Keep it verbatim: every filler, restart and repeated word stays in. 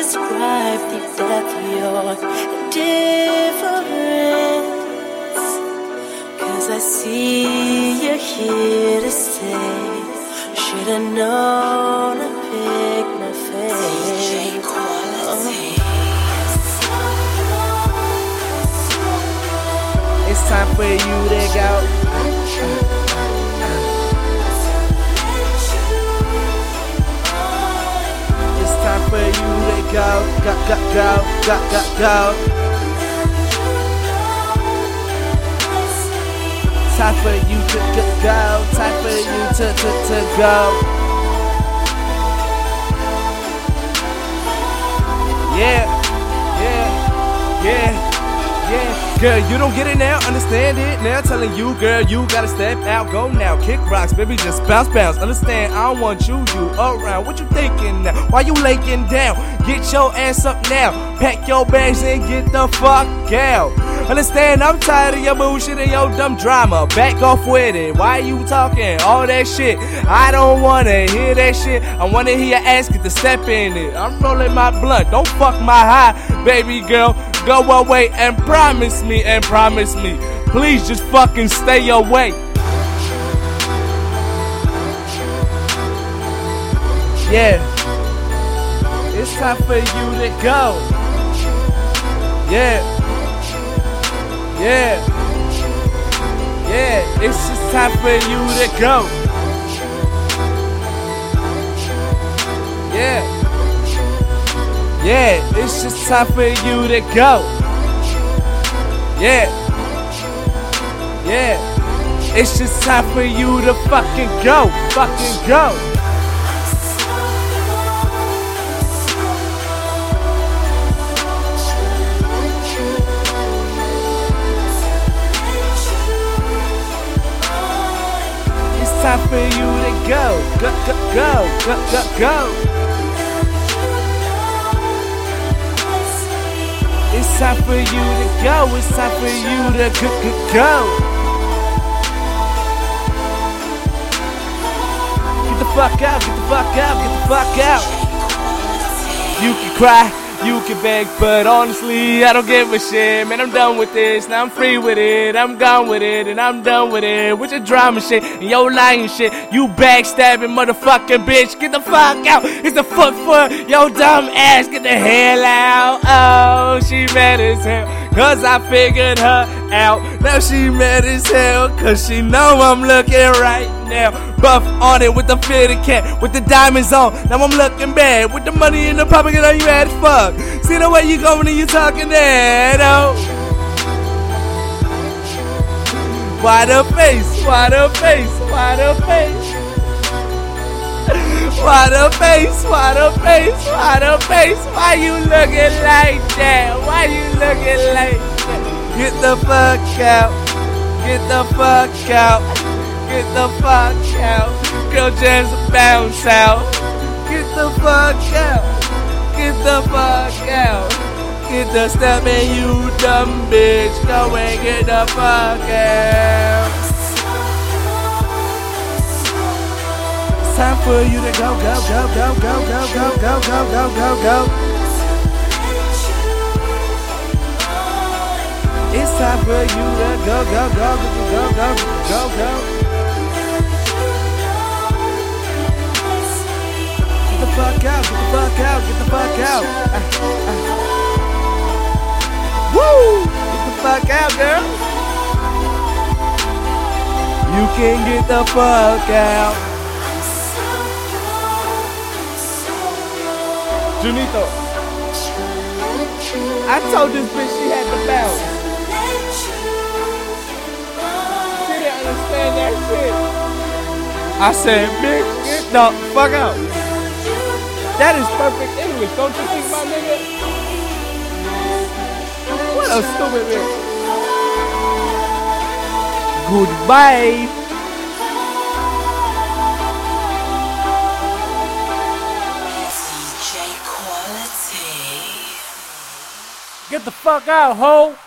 describe the depth of your indifference. Cause I see you're here to stay. Should've known to pick my face. It's time for you to go. It's time for you to go, go, go, go, go, go, go. Time for you to go, go. Time for you to, to, to go. Yeah, yeah, yeah. Yeah, girl, you don't get it now, understand it now. Telling you, girl, you gotta step out, go now. Kick rocks, baby, just bounce, bounce. Understand, I don't want you, you around. What you thinking now? Why you laying down? Get your ass up now. Pack your bags and get the fuck out. Understand, I'm tired of your bullshit and your dumb drama. Back off with it. Why you talking all that shit? I don't wanna hear that shit. I wanna hear your ass get to step in it. I'm rolling my blunt, don't fuck my high, baby girl. Go away and promise me, and promise me. Please just fucking stay away. Yeah. It's time for you to go. Yeah. Yeah. Yeah. It's just time for you to go. Yeah. Yeah, it's just time for you to go. Yeah. Yeah. It's just time for you to fucking go. Fucking go. It's time for you to go. Go, go, go, go, go, go. It's time for you to go, it's time for you to go, go, go. Get the fuck out, get the fuck out, get the fuck out. You can cry, you can beg, but honestly, I don't give a shit. Man, I'm done with this, now I'm free with it. I'm gone with it, and I'm done with it. With your drama shit, and your lying shit. You backstabbing motherfucking bitch, get the fuck out. It's the foot for your dumb ass, get the hell out. Oh, she mad as hell, cause I figured her out. Now she mad as hell, cause she know I'm looking right now. Buff on it with the fitted cap, with the diamonds on. Now I'm looking bad, with the money in the pocket, you know you mad as fuck. See the way you going and you talking that, oh. Why the face, why the face, why the face? Why the face, why the face, why the face? Why you looking like that? Why you looking like that? Get the fuck out, get the fuck out, get the fuck out. Girl, just bounce out. Get the fuck out, get the fuck out. Get the step in, you dumb bitch. Go and get the fuck out. It's time for you to go, go, go, go, go, go, go, go, go, go, go, go. It's time for you to go, go, go, go, go, go, go, go. Get the fuck out, get the fuck out, get the fuck out. Uh, uh. Woo! Get the fuck out, girl. You can get the fuck out. Junito, I told this bitch she had to bounce. She didn't understand that shit. I said, bitch, get the fuck out. That is perfect English, don't you think, my nigga? What a stupid bitch. Goodbye. Get the fuck out, ho!